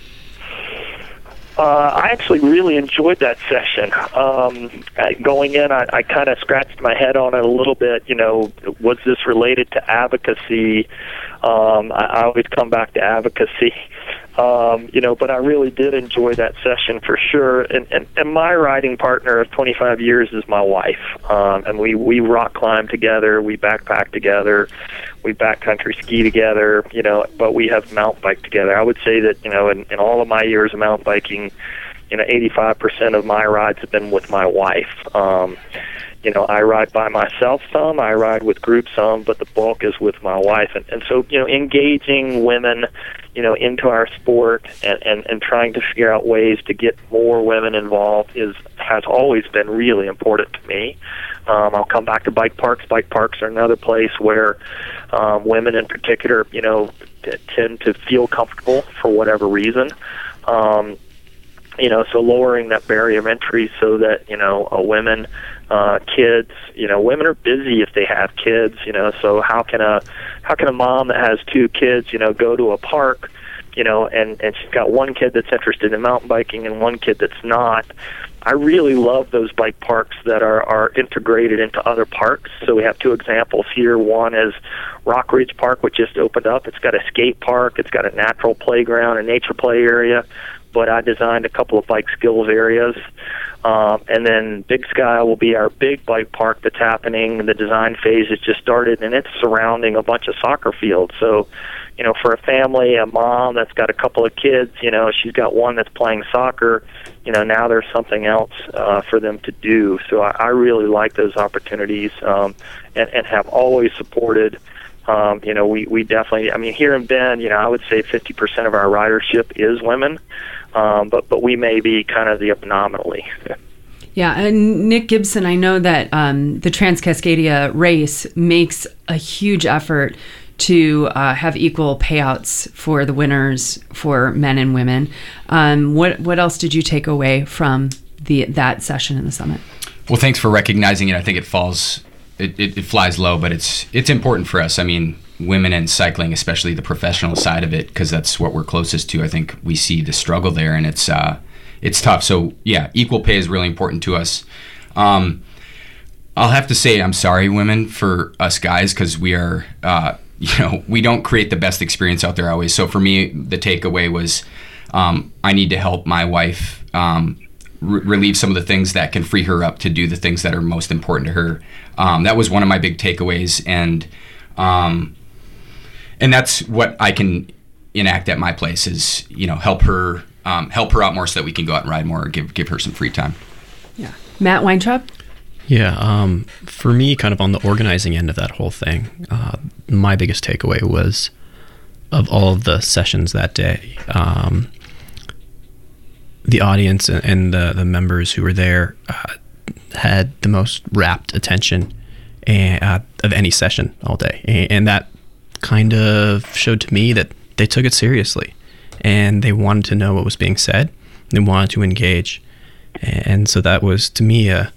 I actually really enjoyed that session. Going in, I kind of scratched my head on it a little bit. Was this related to advocacy? I always come back to advocacy. But I really did enjoy that session for sure. And my riding partner of 25 years is my wife. And we rock climb together, we backpack together, we backcountry ski together, but we have mountain bike together. I would say that, in all of my years of mountain biking, 85% of my rides have been with my wife. I ride by myself some, I ride with groups some, but the bulk is with my wife. And so, engaging women, into our sport and trying to figure out ways to get more women involved has always been really important to me. I'll come back to bike parks. Bike parks are another place where women in particular, tend to feel comfortable for whatever reason. So lowering that barrier of entry so that, women, kids, women are busy if they have kids, so how can a mom that has 2 kids, go to a park, and she's got one kid that's interested in mountain biking and one kid that's not. I really love those bike parks that are integrated into other parks. So we have 2 examples here. One is Rock Ridge Park, which just opened up. It's got a skate park. It's got a natural playground, a nature play area. But I designed a couple of bike skills areas. And then Big Sky will be our big bike park that's happening. The design phase has just started, and it's surrounding a bunch of soccer fields. So, for a family, a mom that's got a couple of kids, she's got one that's playing soccer, now there's something else for them to do. So I really like those opportunities and have always supported. We definitely, here in Bend, I would say 50% of our ridership is women, but we may be kind of the nominally. Yeah, and Nick Gibson, I know that the Trans-Cascadia race makes a huge effort to have equal payouts for the winners for men and women. What else did you take away from that session in the summit? Well, thanks for recognizing it. I think it flies low, but it's important for us. Women in cycling, especially the professional side of it, because that's what we're closest to. I think we see the struggle there, and it's tough. So yeah, equal pay is really important to us. I'll have to say I'm sorry, women, for us guys, because we are, we don't create the best experience out there always. So for me, the takeaway was I need to help my wife relieve some of the things that can free her up to do the things that are most important to her. That was one of my big takeaways, and that's what I can enact at my place is, help her out more so that we can go out and ride more, or give her some free time. Yeah. Matt Weintraub? Yeah, for me, kind of on the organizing end of that whole thing, my biggest takeaway was, of all of the sessions that day, the audience and the members who were there had the most rapt attention of any session all day. And that kind of showed to me that they took it seriously, and they wanted to know what was being said. They wanted to engage. And so that was, to me, a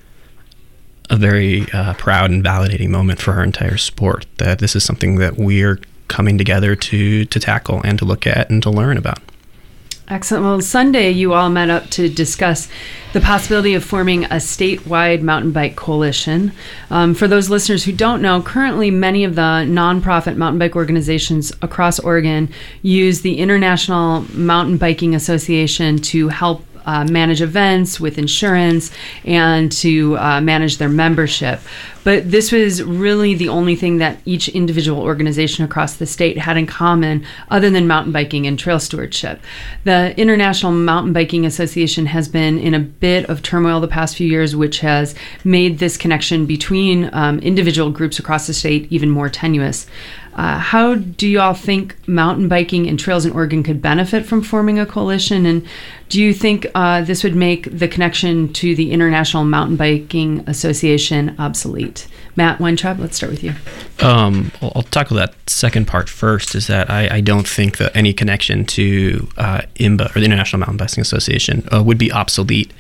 very proud and validating moment for our entire sport, that this is something that we're coming together to tackle and to look at and to learn about. Excellent. Well, Sunday you all met up to discuss the possibility of forming a statewide mountain bike coalition. For those listeners who don't know, currently many of the nonprofit mountain bike organizations across Oregon use the International Mountain Biking Association to help manage events with insurance and to manage their membership. But this was really the only thing that each individual organization across the state had in common other than mountain biking and trail stewardship. The International Mountain Biking Association has been in a bit of turmoil the past few years, which has made this connection between individual groups across the state even more tenuous. How do you all think mountain biking and trails in Oregon could benefit from forming a coalition? And do you think this would make the connection to the International Mountain Biking Association obsolete? Matt Weintraub, let's start with you. I'll tackle that second part first, is that I don't think that any connection to IMBA, or the International Mountain Biking Association, would be obsolete.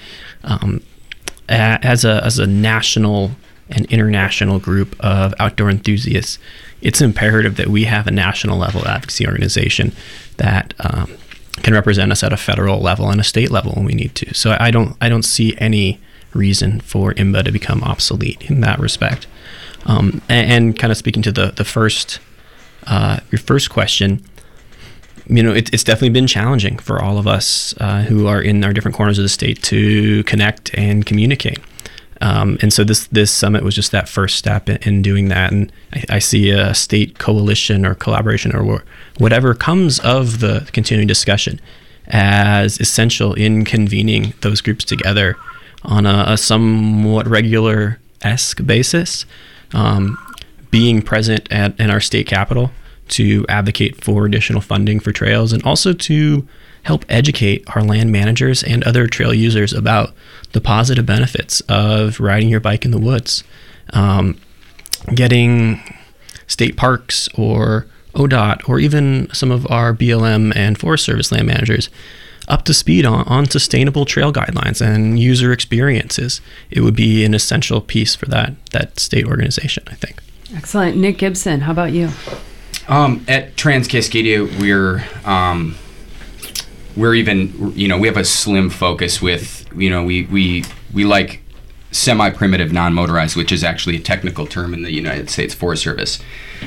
As a national and international group of outdoor enthusiasts, it's imperative that we have a national level advocacy organization that can represent us at a federal level and a state level when we need to. So I don't see any reason for IMBA to become obsolete in that respect. And kind of speaking to the first your first question, it's definitely been challenging for all of us who are in our different corners of the state to connect and communicate. And so this summit was just that first step in doing that. And I see a state coalition or collaboration or whatever comes of the continuing discussion as essential in convening those groups together on a somewhat regular-esque basis, being present in our state capitol to advocate for additional funding for trails, and also to help educate our land managers and other trail users about the positive benefits of riding your bike in the woods. Getting state parks or ODOT or even some of our BLM and Forest Service land managers up to speed on sustainable trail guidelines and user experiences. It would be an essential piece for that state organization, I think. Excellent. Nick Gibson, how about you? At Trans-Cascadia, we're even, we have a slim focus with, we like semi-primitive non-motorized, which is actually a technical term in the United States Forest Service.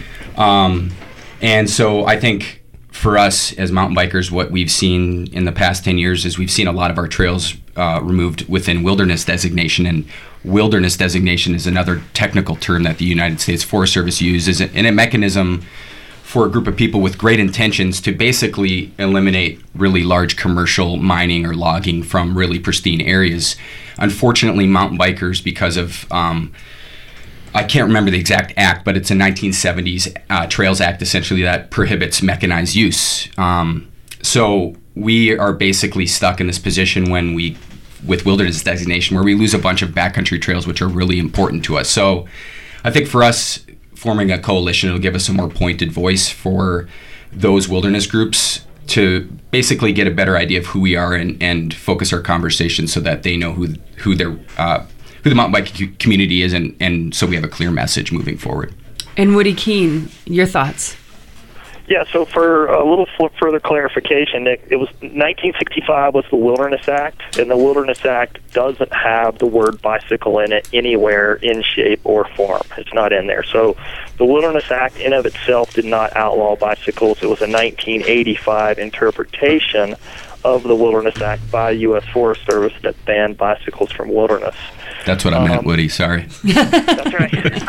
And so I think for us as mountain bikers, what we've seen in the past 10 years is we've seen a lot of our trails removed within wilderness designation, and wilderness designation is another technical term that the United States Forest Service uses, and a mechanism for a group of people with great intentions to basically eliminate really large commercial mining or logging from really pristine areas. Unfortunately, mountain bikers, because of I can't remember the exact act, but it's a 1970s Trails Act, essentially, that prohibits mechanized use. So we are basically stuck in this position with wilderness designation, where we lose a bunch of backcountry trails, which are really important to us. So I think for us, forming a coalition, it'll give us a more pointed voice for those wilderness groups to basically get a better idea of who we are and focus our conversation so that they know who the mountain bike community is, and so we have a clear message moving forward. And Woody Keene, your thoughts? Yeah, so for a little further clarification, Nick, it was 1965 was the Wilderness Act, and the Wilderness Act doesn't have the word bicycle in it anywhere in shape or form. It's not in there. So the Wilderness Act in of itself did not outlaw bicycles. It was a 1985 interpretation of the Wilderness Act by the U.S. Forest Service that banned bicycles from wilderness. That's what I meant, Woody. Sorry. That's right.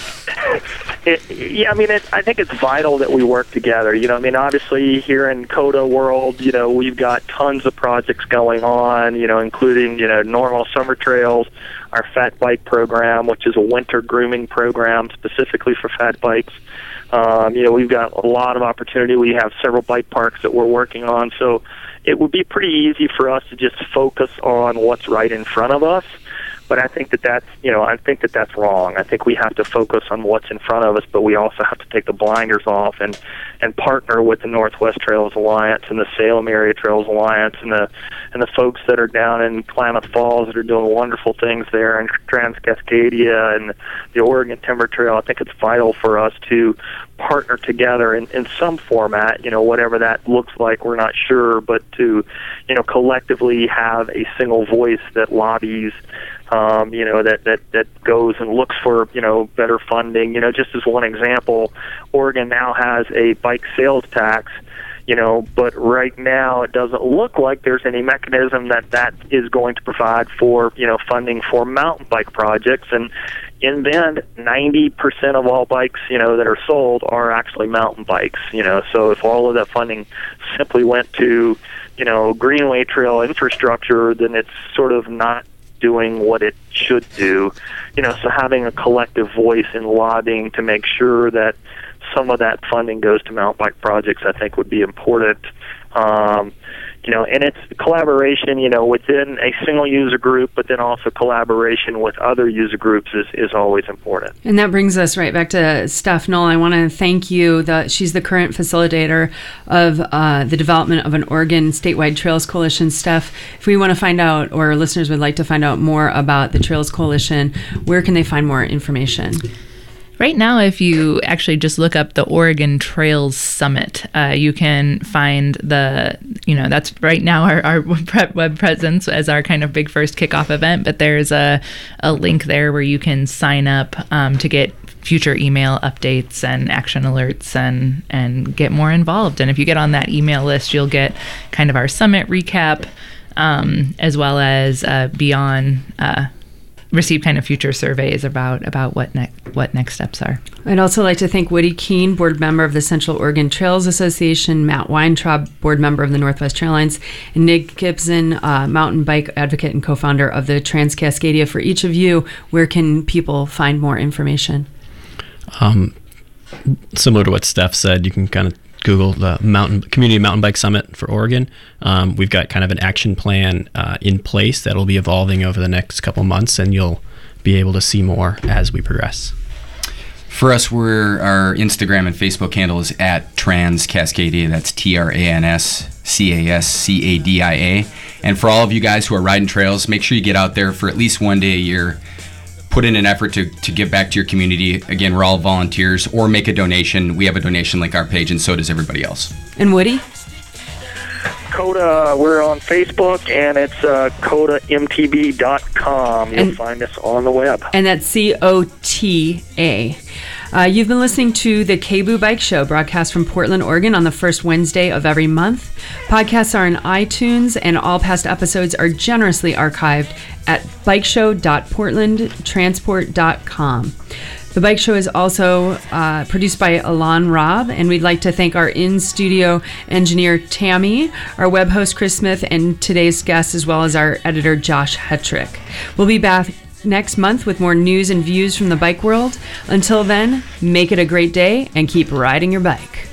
I think it's vital that we work together. Obviously here in COTA world, we've got tons of projects going on, including, normal summer trails, our Fat Bike program, which is a winter grooming program specifically for fat bikes. We've got a lot of opportunity. We have several bike parks that we're working on. So it would be pretty easy for us to just focus on what's right in front of us. But I think that's wrong. I think we have to focus on what's in front of us, but we also have to take the blinders off and partner with the Northwest Trails Alliance and the Salem Area Trails Alliance and the folks that are down in Klamath Falls that are doing wonderful things there, and Trans-Cascadia and the Oregon Timber Trail. I think it's vital for us to partner together in some format, whatever that looks like, we're not sure, but to, collectively have a single voice that lobbies, that goes and looks for, better funding. Just as one example, Oregon now has a bike sales tax, but right now it doesn't look like there's any mechanism that is going to provide for, funding for mountain bike projects. And in Bend, 90% of all bikes, that are sold are actually mountain bikes, so if all of that funding simply went to, Greenway Trail infrastructure, then it's sort of not doing what it should do, so having a collective voice in lobbying to make sure that some of that funding goes to mountain bike projects, I think would be important. And it's collaboration, within a single user group, but then also collaboration with other user groups is always important. And that brings us right back to Steph Knoll. I want to thank you. She's the current facilitator of the development of an Oregon statewide Trails Coalition. Steph, if we want to find out, or our listeners would like to find out more about the Trails Coalition, where can they find more information? Right now, if you actually just look up the Oregon Trails Summit, you can find that's right now our web presence as our kind of big first kickoff event, but there's a link there where you can sign up to get future email updates and action alerts and get more involved. And if you get on that email list, you'll get kind of our summit recap, as well as receive kind of future surveys about what next steps are. I'd also like to thank Woody Keene, board member of the Central Oregon Trails Association, Matt Weintraub, board member of the Northwest Trail Alliance, and Nick Gibson, mountain bike advocate and co-founder of the Trans-Cascadia. For each of you, where can people find more information? Similar to what Steph said, you can kind of Google the Community Mountain Bike Summit for Oregon. We've got kind of an action plan in place that'll be evolving over the next couple months, and you'll be able to see more as we progress. For us, our Instagram and Facebook handle is @Trans-Cascadia. That's TRANS CASCADIA. And for all of you guys who are riding trails, make sure you get out there for at least one day a year. Put in an effort to give back to your community. Again, we're all volunteers, or make a donation. We have a donation link on our page, and so does everybody else. And Woody? COTA, we're on Facebook, and it's COTAMTB.com. You'll find us on the web. And that's COTA. You've been listening to the KBOO Bike Show, broadcast from Portland, Oregon on the first Wednesday of every month. Podcasts are in iTunes, and all past episodes are generously archived at bikeshow.portlandtransport.com. The Bike Show is also produced by Alon Robb, and we'd like to thank our in-studio engineer, Tammy, our web host, Chris Smith, and today's guest, as well as our editor, Josh Hetrick. We'll be back next month with more news and views from the bike world. Until then, make it a great day and keep riding your bike.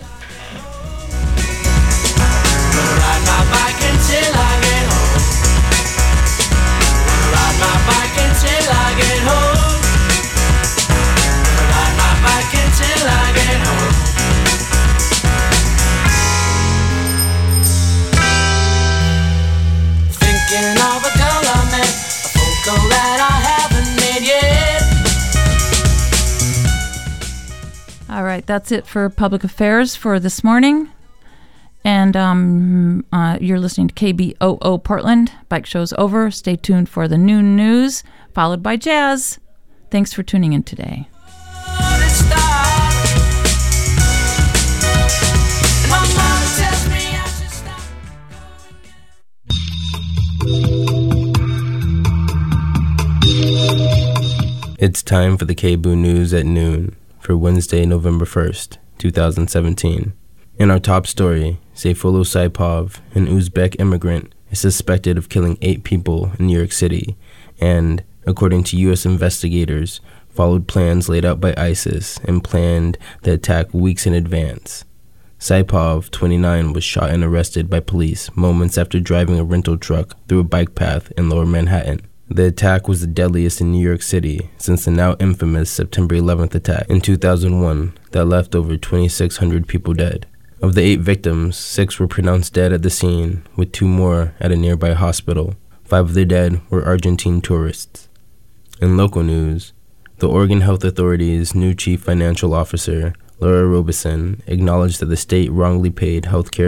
All right, that's it for public affairs for this morning. And you're listening to KBOO Portland. Bike Show's over. Stay tuned for the noon news, followed by jazz. Thanks for tuning in today. It's time for the KBOO News at noon for Wednesday, November 1st, 2017. In our top story, Sayfullo Saipov, an Uzbek immigrant, is suspected of killing 8 people in New York City and, according to U.S. investigators, followed plans laid out by ISIS and planned the attack weeks in advance. Saipov, 29, was shot and arrested by police moments after driving a rental truck through a bike path in Lower Manhattan. The attack was the deadliest in New York City since the now infamous September 11th attack in 2001 that left over 2,600 people dead. Of the 8 victims, 6 were pronounced dead at the scene, with 2 more at a nearby hospital. 5 of the dead were Argentine tourists. In local news, the Oregon Health Authority's new chief financial officer, Laura Robeson, acknowledged that the state wrongly paid healthcare